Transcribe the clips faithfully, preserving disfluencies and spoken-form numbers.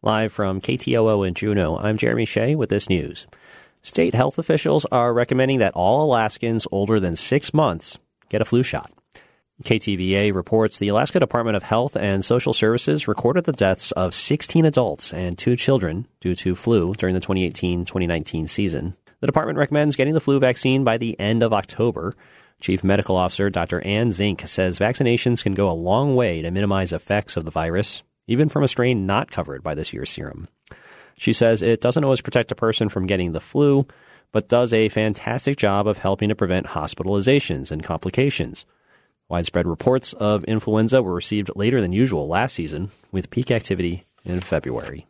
Live from K T O O in Juneau, I'm Jeremy Shea with this news. State health officials are recommending that all Alaskans older than six months get a flu shot. K T V A reports the Alaska Department of Health and Social Services recorded the deaths of sixteen adults and two children due to flu during the twenty eighteen twenty nineteen season. The department recommends getting the flu vaccine by the end of October. Chief Medical Officer Doctor Ann Zink says vaccinations can go a long way to minimize effects of the virus, even from a strain not covered by this year's serum. She says it doesn't always protect a person from getting the flu, but does a fantastic job of helping to prevent hospitalizations and complications. Widespread reports of influenza were received later than usual last season, with peak activity in February.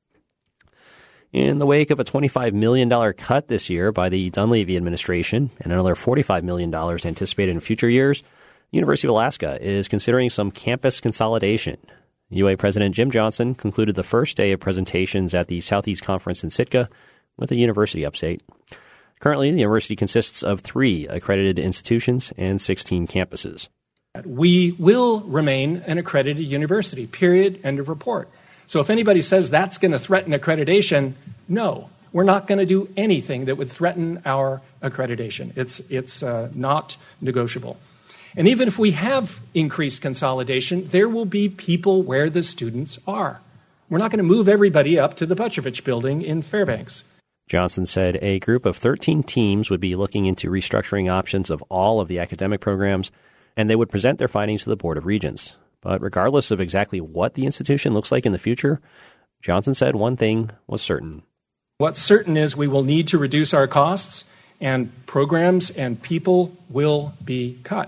In the wake of a twenty-five million dollars cut this year by the Dunleavy administration and another forty-five million dollars anticipated in future years, the University of Alaska is considering some campus consolidation. U A President Jim Johnson concluded the first day of presentations at the Southeast Conference in Sitka with a university update. Currently, the university consists of three accredited institutions and sixteen campuses. We will remain an accredited university, period, end of report. So if anybody says that's going to threaten accreditation, no, we're not going to do anything that would threaten our accreditation. It's, it's uh, not negotiable. And even if we have increased consolidation, there will be people where the students are. We're not going to move everybody up to the Petrovich building in Fairbanks. Johnson said a group of thirteen teams would be looking into restructuring options of all of the academic programs, and they would present their findings to the Board of Regents. But regardless of exactly what the institution looks like in the future, Johnson said one thing was certain. What's certain is we will need to reduce our costs, and programs and people will be cut.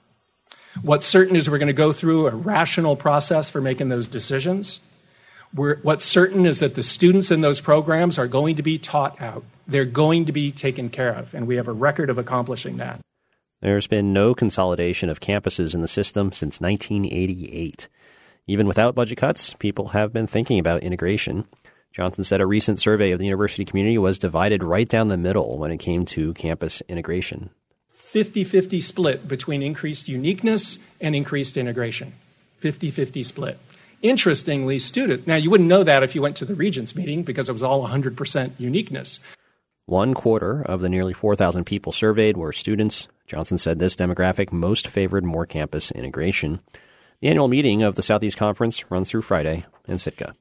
What's certain is we're going to go through a rational process for making those decisions. We're, what's certain is that the students in those programs are going to be taught out. They're going to be taken care of, and we have a record of accomplishing that. There's been no consolidation of campuses in the system since nineteen eighty-eight. Even without budget cuts, people have been thinking about integration. Johnson said a recent survey of the university community was divided right down the middle when it came to campus integration. fifty-fifty split between increased uniqueness and increased integration. fifty-fifty split. Interestingly, student. Now, you wouldn't know that if you went to the Regents meeting because it was all one hundred percent uniqueness. One quarter of the nearly four thousand people surveyed were students. Johnson said this demographic most favored more campus integration. The annual meeting of the Southeast Conference runs through Friday in Sitka.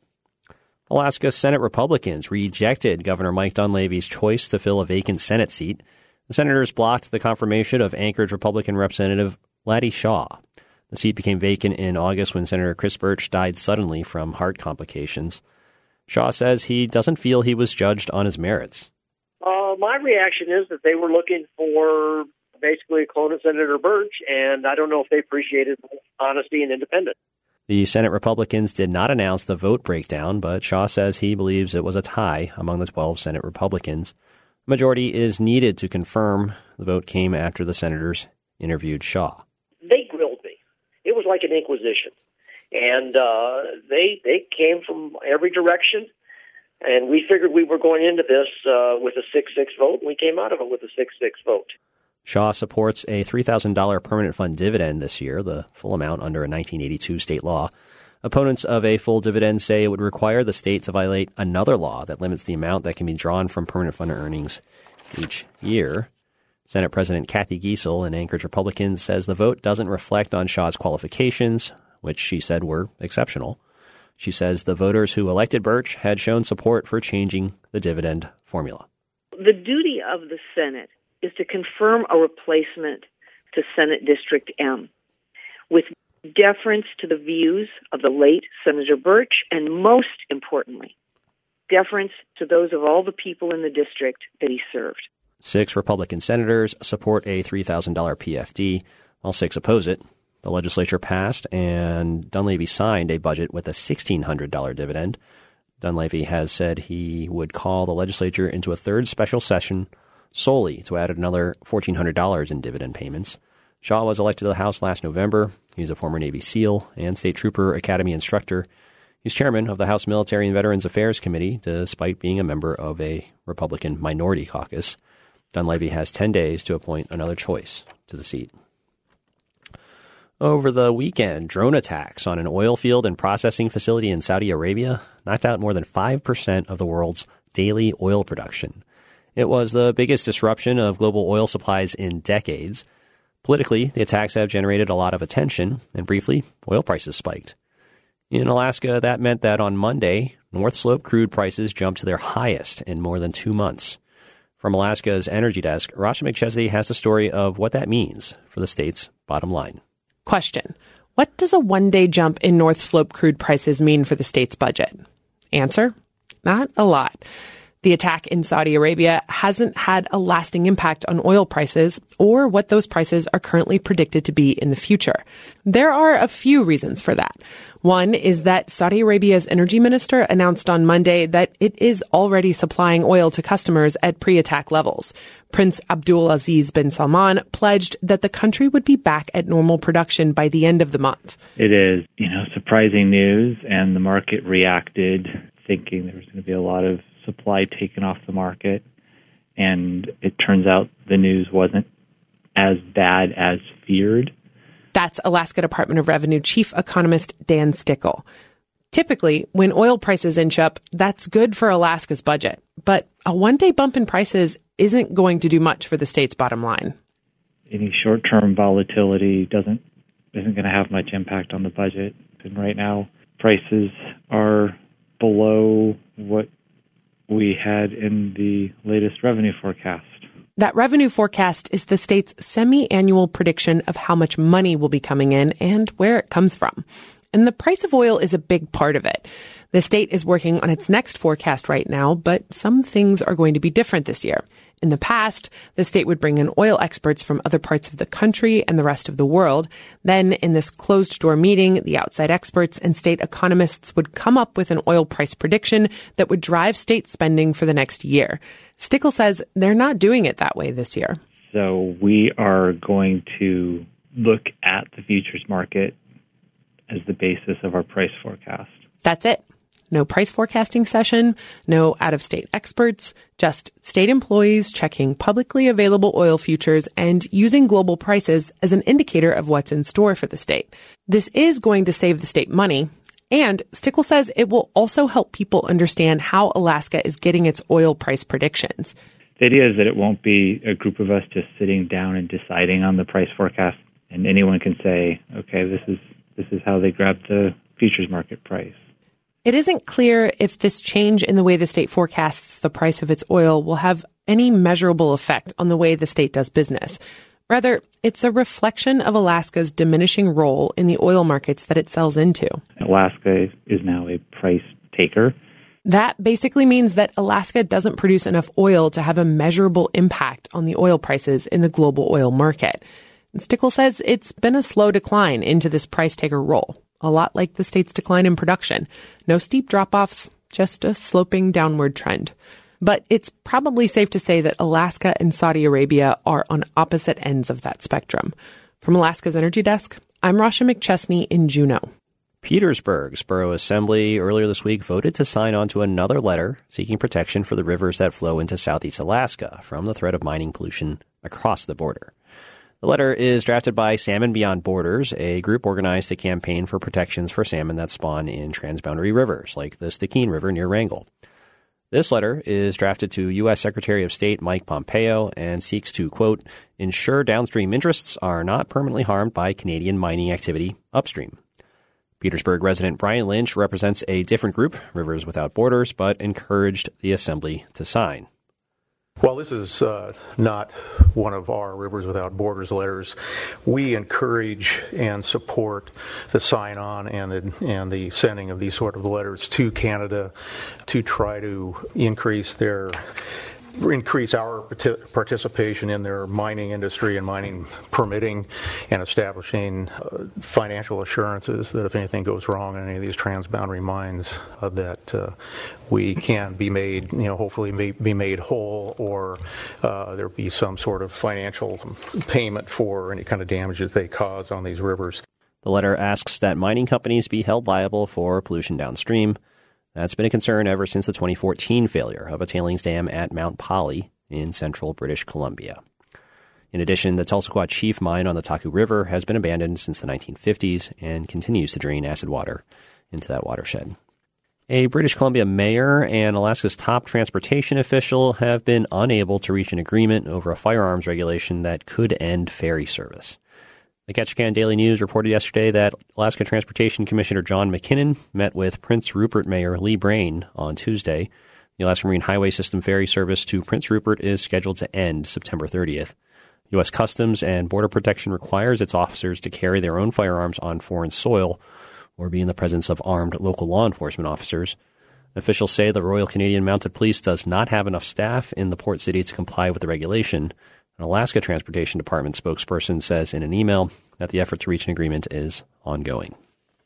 Alaska Senate Republicans rejected Governor Mike Dunleavy's choice to fill a vacant Senate seat. The senators blocked the confirmation of Anchorage Republican Representative Laddie Shaw. The seat became vacant in August when Senator Chris Birch died suddenly from heart complications. Shaw says he doesn't feel he was judged on his merits. Uh, my reaction is that they were looking for basically a clone of Senator Birch, and I don't know if they appreciated honesty and independence. The Senate Republicans did not announce the vote breakdown, but Shaw says he believes it was a tie among the twelve Senate Republicans. A majority is needed to confirm. The vote came after the senators interviewed Shaw. They grilled me. It was like an inquisition. And uh, they they came from every direction, and we figured we were going into this uh, with a six six vote, and we came out of it with a six six vote. Shaw supports a three thousand dollars permanent fund dividend this year, the full amount under a nineteen eighty-two state law. Opponents of a full dividend say it would require the state to violate another law that limits the amount that can be drawn from permanent fund earnings each year. Senate President Kathy Giesel, an Anchorage Republican, says the vote doesn't reflect on Shaw's qualifications, which she said were exceptional. She says the voters who elected Birch had shown support for changing the dividend formula. The duty of the Senate is to confirm a replacement to Senate District M with deference to the views of the late Senator Birch, and most importantly, deference to those of all the people in the district that he served. Six Republican senators support a three thousand dollars P F D, while six oppose it. The legislature passed, and Dunleavy signed a budget with a sixteen hundred dollars dividend. Dunleavy has said he would call the legislature into a third special session solely to add another fourteen hundred dollars in dividend payments. Shaw was elected to the House last November. He's a former Navy SEAL and State Trooper Academy instructor. He's chairman of the House Military and Veterans Affairs Committee, despite being a member of a Republican minority caucus. Dunleavy has ten days to appoint another choice to the seat. Over the weekend, drone attacks on an oil field and processing facility in Saudi Arabia knocked out more than five percent of the world's daily oil production. It was the biggest disruption of global oil supplies in decades. Politically, the attacks have generated a lot of attention, and briefly, oil prices spiked. In Alaska, that meant that on Monday, North Slope crude prices jumped to their highest in more than two months. From Alaska's Energy Desk, Rasha McChesney has the story of what that means for the state's bottom line. Question: what does a one-day jump in North Slope crude prices mean for the state's budget? Answer: not a lot. The attack in Saudi Arabia hasn't had a lasting impact on oil prices or what those prices are currently predicted to be in the future. There are a few reasons for that. One is that Saudi Arabia's energy minister announced on Monday that it is already supplying oil to customers at pre-attack levels. Prince Abdulaziz bin Salman pledged that the country would be back at normal production by the end of the month. It is, you know, surprising news, and the market reacted thinking there was going to be a lot of supply taken off the market, and it turns out the news wasn't as bad as feared. That's Alaska Department of Revenue Chief Economist Dan Stickle. Typically, when oil prices inch up, that's good for Alaska's budget. But a one-day bump in prices isn't going to do much for the state's bottom line. Any short-term volatility doesn't isn't going to have much impact on the budget. And right now, prices are below what we had in the latest revenue forecast. That revenue forecast is the state's semi-annual prediction of how much money will be coming in and where it comes from. And the price of oil is a big part of it. The state is working on its next forecast right now, but some things are going to be different this year. In the past, the state would bring in oil experts from other parts of the country and the rest of the world. Then, in this closed-door meeting, the outside experts and state economists would come up with an oil price prediction that would drive state spending for the next year. Stickle says they're not doing it that way this year. So we are going to look at the futures market as the basis of our price forecast. That's it. No price forecasting session, no out-of-state experts, just state employees checking publicly available oil futures and using global prices as an indicator of what's in store for the state. This is going to save the state money, and Stickle says it will also help people understand how Alaska is getting its oil price predictions. The idea is that it won't be a group of us just sitting down and deciding on the price forecast, and anyone can say, okay, this is this is how they grabbed the futures market price. It isn't clear if this change in the way the state forecasts the price of its oil will have any measurable effect on the way the state does business. Rather, it's a reflection of Alaska's diminishing role in the oil markets that it sells into. Alaska is now a price taker. That basically means that Alaska doesn't produce enough oil to have a measurable impact on the oil prices in the global oil market. And Stickle says it's been a slow decline into this price taker role. A lot like the state's decline in production. No steep drop-offs, just a sloping downward trend. But it's probably safe to say that Alaska and Saudi Arabia are on opposite ends of that spectrum. From Alaska's Energy Desk, I'm Rasha McChesney in Juneau. Petersburg's Borough Assembly earlier this week voted to sign on to another letter seeking protection for the rivers that flow into southeast Alaska from the threat of mining pollution across the border. The letter is drafted by Salmon Beyond Borders, a group organized to campaign for protections for salmon that spawn in transboundary rivers, like the Stikine River near Wrangell. This letter is drafted to U S. Secretary of State Mike Pompeo and seeks to, quote, ensure downstream interests are not permanently harmed by Canadian mining activity upstream. Petersburg resident Brian Lynch represents a different group, Rivers Without Borders, but encouraged the Assembly to sign. While this is uh, not one of our Rivers Without Borders letters, we encourage and support the sign-on and the, and the sending of these sort of letters to Canada to try to increase their increase our participation in their mining industry and mining permitting and establishing uh, financial assurances that if anything goes wrong in any of these transboundary mines, uh, that uh, we can be made, you know, hopefully be made whole, or uh, there be some sort of financial payment for any kind of damage that they cause on these rivers. The letter asks that mining companies be held liable for pollution downstream. That's been a concern ever since the twenty fourteen failure of a tailings dam at Mount Polley in central British Columbia. In addition, the Tulsa Chief mine on the Taku River has been abandoned since the nineteen fifties and continues to drain acid water into that watershed. A British Columbia mayor and Alaska's top transportation official have been unable to reach an agreement over a firearms regulation that could end ferry service. The Ketchikan Daily News reported yesterday that Alaska Transportation Commissioner John McKinnon met with Prince Rupert Mayor Lee Brain on Tuesday. The Alaska Marine Highway System ferry service to Prince Rupert is scheduled to end September thirtieth. U S Customs and Border Protection requires its officers to carry their own firearms on foreign soil or be in the presence of armed local law enforcement officers. Officials say the Royal Canadian Mounted Police does not have enough staff in the port city to comply with the regulation. An Alaska Transportation Department spokesperson says in an email that the effort to reach an agreement is ongoing.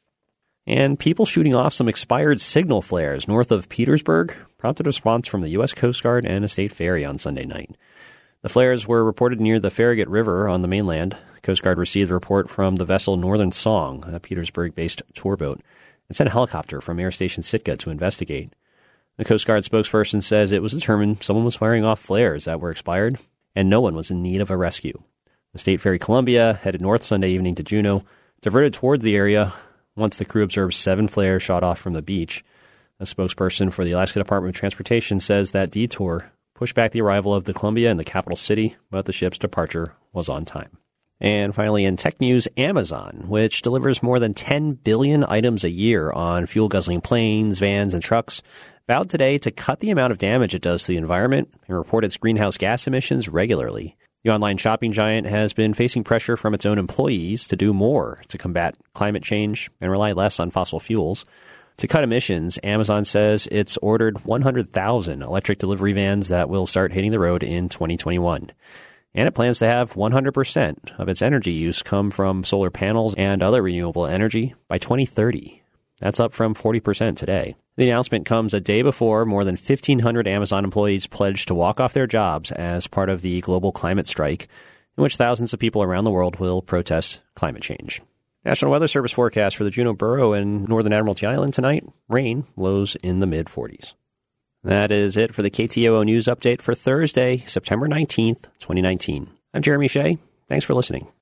And people shooting off some expired signal flares north of Petersburg prompted a response from the U S Coast Guard and a state ferry on Sunday night. The flares were reported near the Farragut River on the mainland. The Coast Guard received a report from the vessel Northern Song, a Petersburg-based tour boat, and sent a helicopter from Air Station Sitka to investigate. The Coast Guard spokesperson says it was determined someone was firing off flares that were expired, and no one was in need of a rescue. The State Ferry Columbia headed north Sunday evening to Juneau, diverted towards the area once the crew observed seven flares shot off from the beach. A spokesperson for the Alaska Department of Transportation says that detour pushed back the arrival of the Columbia in the capital city, but the ship's departure was on time. And finally, in tech news, Amazon, which delivers more than ten billion items a year on fuel-guzzling planes, vans, and trucks, vowed today to cut the amount of damage it does to the environment and report its greenhouse gas emissions regularly. The online shopping giant has been facing pressure from its own employees to do more to combat climate change and rely less on fossil fuels. To cut emissions, Amazon says it's ordered one hundred thousand electric delivery vans that will start hitting the road in twenty twenty-one. And it plans to have one hundred percent of its energy use come from solar panels and other renewable energy by twenty thirty. That's up from forty percent today. The announcement comes a day before more than fifteen hundred Amazon employees pledged to walk off their jobs as part of the global climate strike, in which thousands of people around the world will protest climate change. National Weather Service forecast for the Juneau Borough and Northern Admiralty Island tonight: rain, lows in the mid forties. That is it for the K T O O News Update for Thursday, September nineteenth, twenty nineteen. I'm Jeremy Shea. Thanks for listening.